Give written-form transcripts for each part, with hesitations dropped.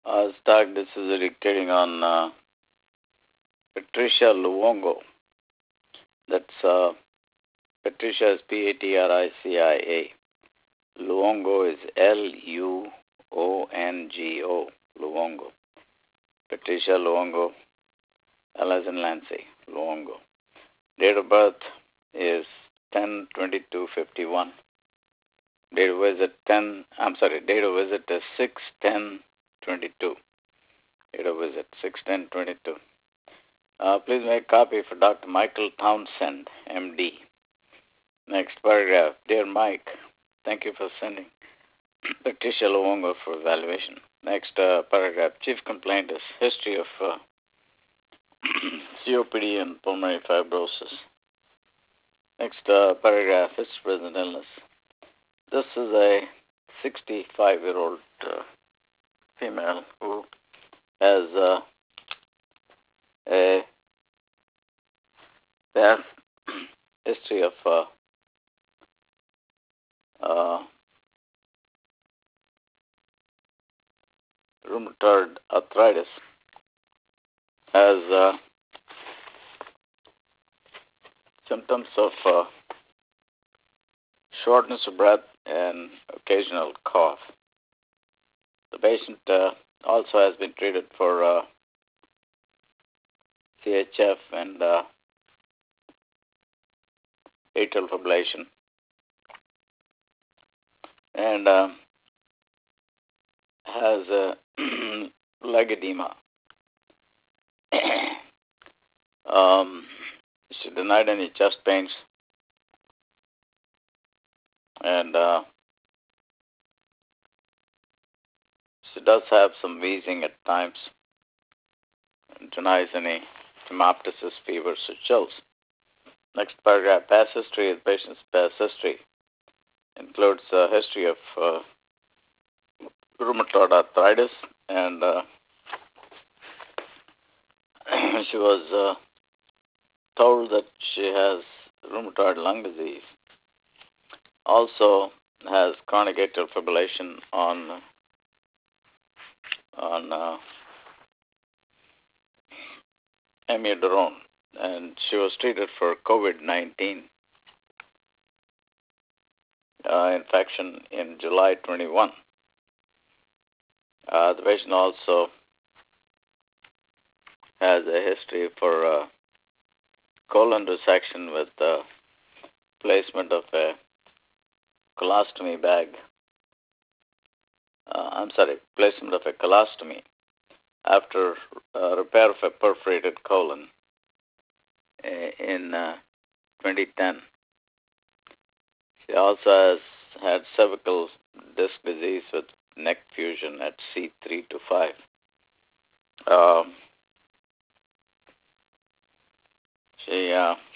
Stark, this is dictating on Patricia Luongo. That's Patricia is Patricia. Luongo is Luongo. Luongo. Patricia Luongo, Alice and Lancy Luongo. Date of birth is 10/22/51. Date of visit Date of visit is 6/10/22. Date of visit 6/10/22. Please make a copy for Dr. Michael Townsend, MD. Next paragraph. Dear Mike, thank you for sending Patricia Luongo for evaluation. Next paragraph. Chief complaint is history of COPD and pulmonary fibrosis. Next paragraph. History present illness. This is a 65-year-old female who has a past history of rheumatoid arthritis, has symptoms of shortness of breath and occasional cough. The patient also has been treated for CHF and atrial fibrillation, and has leg edema. She denied any chest pains, and she does have some wheezing at times, and denies any hemoptysis, fevers, or chills. Next paragraph. Past history. The patient's past history includes a history of rheumatoid arthritis, and she was told that she has rheumatoid lung disease. Also has chronic atrial fibrillation on amiodarone, and she was treated for COVID-19 infection in July 21. The patient also has a history for colon resection with placement of a colostomy bag. Placement of a colostomy after repair of a perforated colon in 2010. She also has had cervical disc disease with neck fusion at C3 to 5. She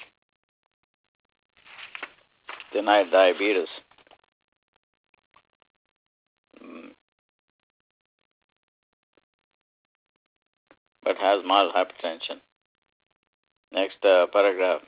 denied diabetes. But has mild hypertension. Next paragraph.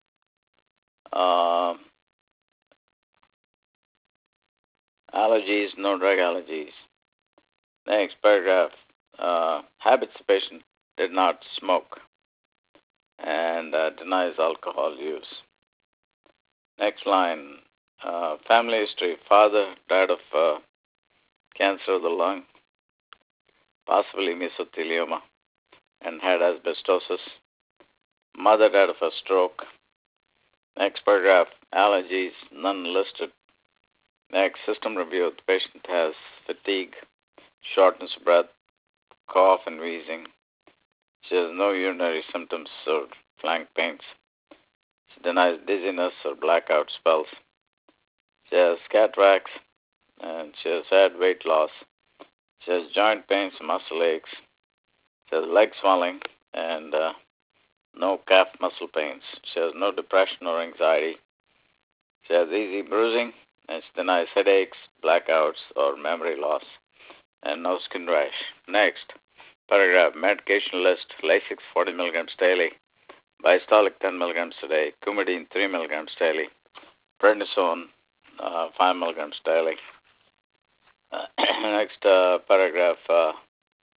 Allergies, no drug allergies. Next paragraph. Habits. The patient did not smoke and denies alcohol use. Next line. Family history. Father died of cancer of the lung, possibly mesothelioma, and had asbestosis. Mother died of a stroke. Next paragraph. Allergies, none listed. Next, system review. The patient has fatigue, shortness of breath, cough, and wheezing. She has no urinary symptoms or flank pains. She denies dizziness or blackout spells. She has cataracts, and she has had weight loss. She has joint pains and muscle aches. She has leg swelling and no calf muscle pains. She has no depression or anxiety. She has easy bruising, and she denies headaches, blackouts, or memory loss, and no skin rash. Next paragraph. Medication list. Lasix 40 milligrams daily. Biastolic 10 milligrams a day. Coumadin 3 milligrams daily. Prednisone 5 milligrams daily. Next paragraph.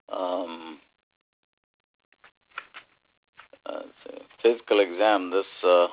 Um, Physical exam. This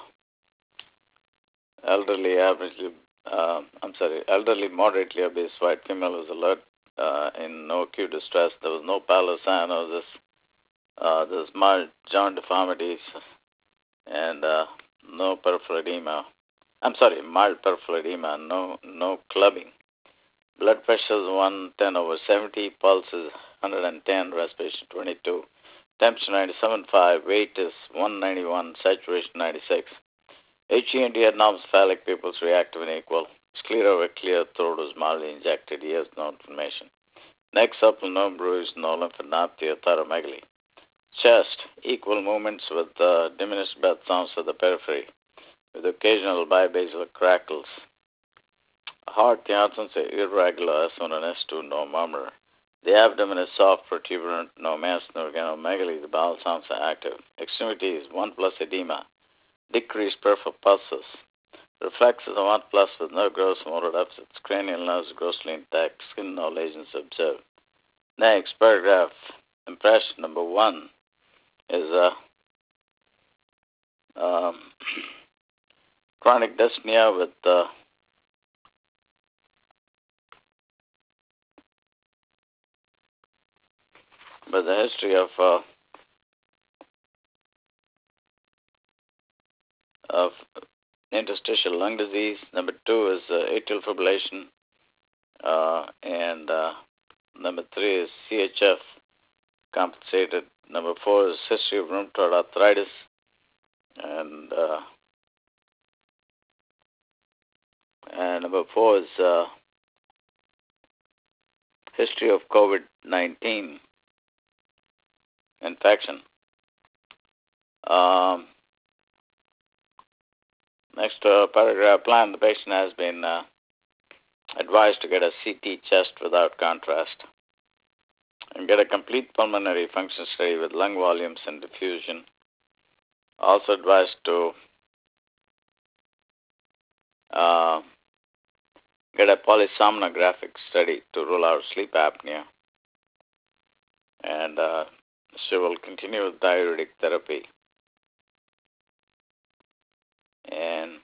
elderly moderately obese white female was alert in no acute distress. There was no pallor sign of this mild joint deformities and no peripheral edema. Mild peripheral edema, no clubbing. Blood pressure is 110/70, pulse is 110, respiration 22, temperature 97.5, weight is 191, saturation 96. HENT had non-cephalic pupils reactive and equal. Sclera were clear, throat was mildly injected, ears no inflammation. Neck supple, no bruise, no lymphadenopathy or thyromegaly. Chest, equal movements with diminished breath sounds to the periphery, with occasional bibasal crackles. Heart, the absence of irregular S1 and S2, no murmur. The abdomen is soft, protuberant, no mass, no organomegaly. The bowel sounds are active. Extremities, 1+ edema. Decreased peripheral pulses. Reflexes are 1+ with no gross motor deficits. Cranial nerves grossly intact. Skin no lesions observed. Next paragraph. Impression number 1 is chronic dyspnea with the history of interstitial lung disease. Number 2 is atrial fibrillation, and number 3 is CHF compensated. Number 4 is history of rheumatoid arthritis, and number 4 is history of COVID-19 infection. Next paragraph plan. The patient has been advised to get a CT chest without contrast and get a complete pulmonary function study with lung volumes and diffusion. Also advised to get a polysomnographic study to rule out sleep apnea. And she will continue with diuretic therapy and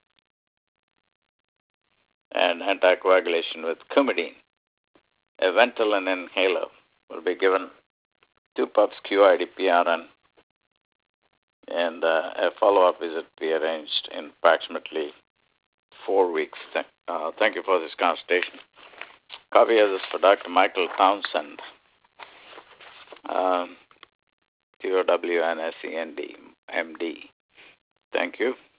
anticoagulation with Coumadin. A Ventolin inhaler will be given 2 puffs QID PRN, and a follow-up visit be arranged in approximately 4 weeks. Thank you for this consultation. Copy of this for Dr. Michael Townsend, TOWNSEND, MD. Thank you.